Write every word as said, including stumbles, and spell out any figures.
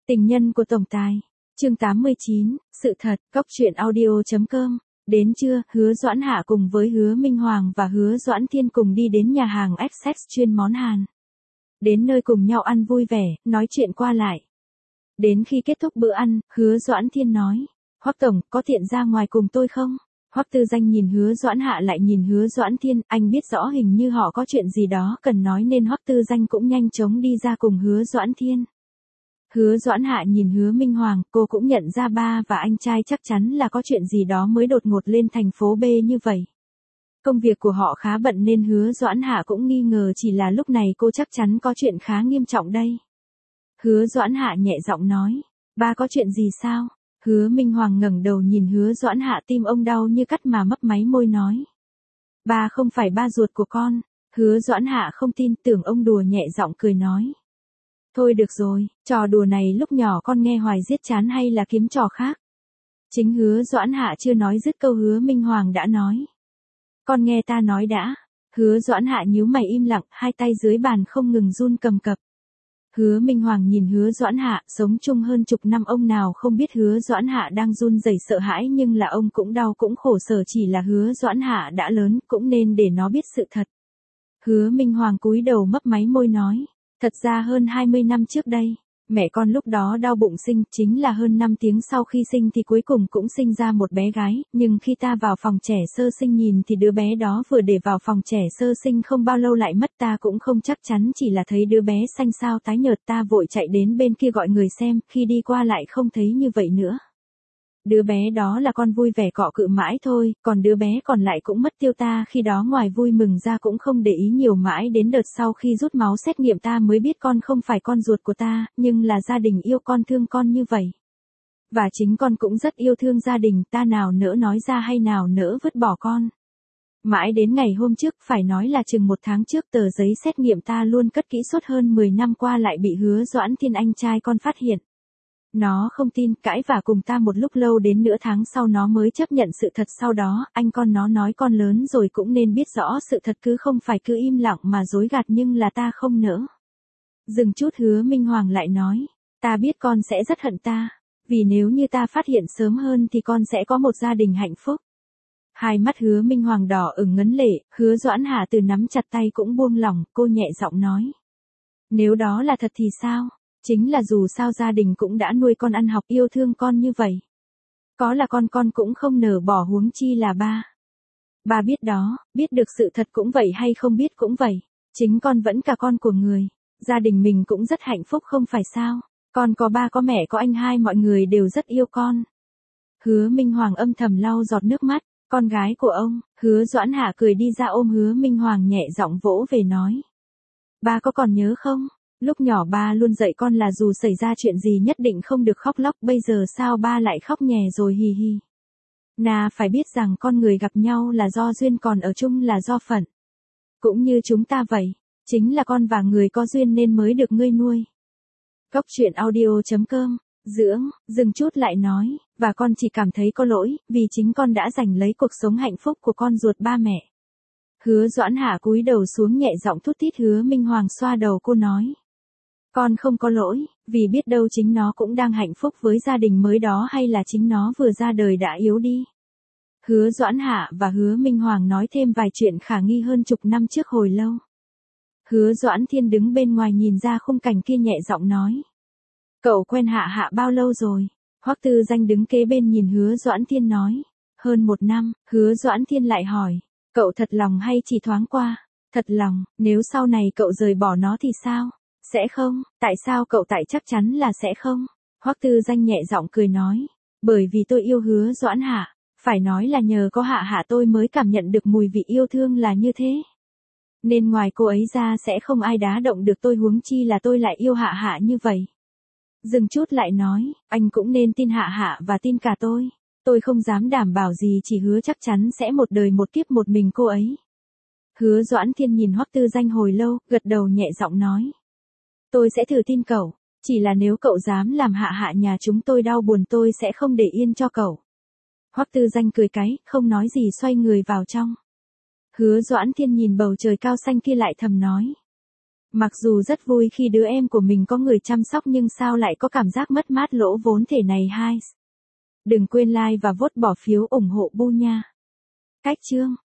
Tình nhân của tổng tài. Chương tám mươi chín, sự thật, Cóc truyện audio.com. Đến trưa, Hứa Doãn Hạ cùng với Hứa Minh Hoàng và Hứa Doãn Thiên cùng đi đến nhà hàng Essex chuyên món Hàn. Đến nơi cùng nhau ăn vui vẻ, nói chuyện qua lại. Đến khi kết thúc bữa ăn, Hứa Doãn Thiên nói, Hoắc tổng, có tiện ra ngoài cùng tôi không? Hoắc Tư Danh nhìn Hứa Doãn Hạ lại nhìn Hứa Doãn Thiên, anh biết rõ hình như họ có chuyện gì đó cần nói nên Hoắc Tư Danh cũng nhanh chóng đi ra cùng Hứa Doãn Thiên. Hứa Doãn Hạ nhìn Hứa Minh Hoàng, cô cũng nhận ra ba và anh trai chắc chắn là có chuyện gì đó mới đột ngột lên thành phố B như vậy. Công việc của họ khá bận nên Hứa Doãn Hạ cũng nghi ngờ chỉ là lúc này cô chắc chắn có chuyện khá nghiêm trọng đây. Hứa Doãn Hạ nhẹ giọng nói, ba có chuyện gì sao? Hứa Minh Hoàng ngẩng đầu nhìn Hứa Doãn Hạ, tim ông đau như cắt mà mấp máy môi nói. Ba không phải ba ruột của con. Hứa Doãn Hạ không tin, tưởng ông đùa, nhẹ giọng cười nói. Thôi được rồi, trò đùa này lúc nhỏ con nghe hoài giết chán hay là kiếm trò khác? Chính Hứa Doãn Hạ chưa nói dứt câu Hứa Minh Hoàng đã nói. Con nghe ta nói đã. Hứa Doãn Hạ nhíu mày im lặng, hai tay dưới bàn không ngừng run cầm cập. Hứa Minh Hoàng nhìn Hứa Doãn Hạ, sống chung hơn chục năm ông nào không biết Hứa Doãn Hạ đang run rẩy sợ hãi, nhưng là ông cũng đau cũng khổ sở, chỉ là Hứa Doãn Hạ đã lớn, cũng nên để nó biết sự thật. Hứa Minh Hoàng cúi đầu mấp máy môi nói, thật ra hơn hai mươi năm trước đây, mẹ con lúc đó đau bụng sinh, chính là hơn năm tiếng sau khi sinh thì cuối cùng cũng sinh ra một bé gái, nhưng khi ta vào phòng trẻ sơ sinh nhìn thì đứa bé đó vừa để vào phòng trẻ sơ sinh không bao lâu lại mất, ta cũng không chắc chắn, chỉ là thấy đứa bé xanh xao tái nhợt, ta vội chạy đến bên kia gọi người xem, khi đi qua lại không thấy như vậy nữa. Đứa bé đó là con vui vẻ cọ cự mãi thôi, còn đứa bé còn lại cũng mất tiêu, ta khi đó ngoài vui mừng ra cũng không để ý nhiều, mãi đến đợt sau khi rút máu xét nghiệm ta mới biết con không phải con ruột của ta, nhưng là gia đình yêu con thương con như vậy. Và chính con cũng rất yêu thương gia đình, ta nào nỡ nói ra hay nào nỡ vứt bỏ con. Mãi đến ngày hôm trước, phải nói là chừng một tháng trước, tờ giấy xét nghiệm ta luôn cất kỹ suốt hơn mười năm qua lại bị Hứa Doãn Thiên anh trai con phát hiện. Nó không tin, cãi vả cùng ta một lúc lâu, đến nửa tháng sau nó mới chấp nhận sự thật. Sau đó, anh con nó nói con lớn rồi cũng nên biết rõ sự thật, cứ không phải cứ im lặng mà dối gạt, nhưng là ta không nỡ. Dừng chút, Hứa Minh Hoàng lại nói, ta biết con sẽ rất hận ta, vì nếu như ta phát hiện sớm hơn thì con sẽ có một gia đình hạnh phúc. Hai mắt Hứa Minh Hoàng đỏ ửng ngấn lệ, Hứa Doãn Hạ từ nắm chặt tay cũng buông lỏng, cô nhẹ giọng nói. Nếu đó là thật thì sao? Chính là dù sao gia đình cũng đã nuôi con ăn học yêu thương con như vậy. Có là con con cũng không nỡ bỏ, huống chi là ba. Ba biết đó, biết được sự thật cũng vậy hay không biết cũng vậy. Chính con vẫn cả con của người. Gia đình mình cũng rất hạnh phúc không phải sao. Con có ba có mẹ có anh hai, mọi người đều rất yêu con. Hứa Minh Hoàng âm thầm lau giọt nước mắt. Con gái của ông. Hứa Doãn Hạ cười đi ra ôm Hứa Minh Hoàng nhẹ giọng vỗ về nói. Ba có còn nhớ không? Lúc nhỏ ba luôn dạy con là dù xảy ra chuyện gì nhất định không được khóc lóc, bây giờ sao ba lại khóc nhè rồi, hì hì. Nà phải biết rằng con người gặp nhau là do duyên, còn ở chung là do phận. Cũng như chúng ta vậy, chính là con và người có duyên nên mới được ngươi nuôi. Cóc truyện audio.com. Dưỡng, dừng chút lại nói, và con chỉ cảm thấy có lỗi, vì chính con đã giành lấy cuộc sống hạnh phúc của con ruột ba mẹ. Hứa Doãn Hạ cúi đầu xuống nhẹ giọng thút thít. Hứa Minh Hoàng xoa đầu cô nói. Con không có lỗi, vì biết đâu chính nó cũng đang hạnh phúc với gia đình mới đó, hay là chính nó vừa ra đời đã yếu đi. Hứa Doãn Hạ và Hứa Minh Hoàng nói thêm vài chuyện khả nghi hơn chục năm trước hồi lâu. Hứa Doãn Thiên đứng bên ngoài nhìn ra khung cảnh kia nhẹ giọng nói. Cậu quen Hạ Hạ bao lâu rồi? Hoắc Tư Danh đứng kế bên nhìn Hứa Doãn Thiên nói. Hơn một năm. Hứa Doãn Thiên lại hỏi. Cậu thật lòng hay chỉ thoáng qua? Thật lòng. Nếu sau này cậu rời bỏ nó thì sao? Sẽ không. Tại sao cậu? Tại chắc chắn là sẽ không. Hoắc Tư Danh nhẹ giọng cười nói. Bởi vì tôi yêu Hứa Doãn Hạ. Phải nói là nhờ có Hạ Hạ tôi mới cảm nhận được mùi vị yêu thương là như thế. Nên ngoài cô ấy ra sẽ không ai đá động được tôi, huống chi là tôi lại yêu Hạ Hạ như vậy. Dừng chút lại nói, anh cũng nên tin Hạ Hạ và tin cả tôi. Tôi không dám đảm bảo gì, chỉ hứa chắc chắn sẽ một đời một kiếp một mình cô ấy. Hứa Doãn Thiên nhìn Hoắc Tư Danh hồi lâu, gật đầu nhẹ giọng nói. Tôi sẽ thử tin cậu, chỉ là nếu cậu dám làm Hạ Hạ nhà chúng tôi đau buồn tôi sẽ không để yên cho cậu. Hoắc Tư Danh cười cái, không nói gì xoay người vào trong. Hứa Doãn Thiên nhìn bầu trời cao xanh kia lại thầm nói. Mặc dù rất vui khi đứa em của mình có người chăm sóc nhưng sao lại có cảm giác mất mát lỗ vốn thể này hai. Đừng quên like và vote bỏ phiếu ủng hộ Bu nha. Cách chương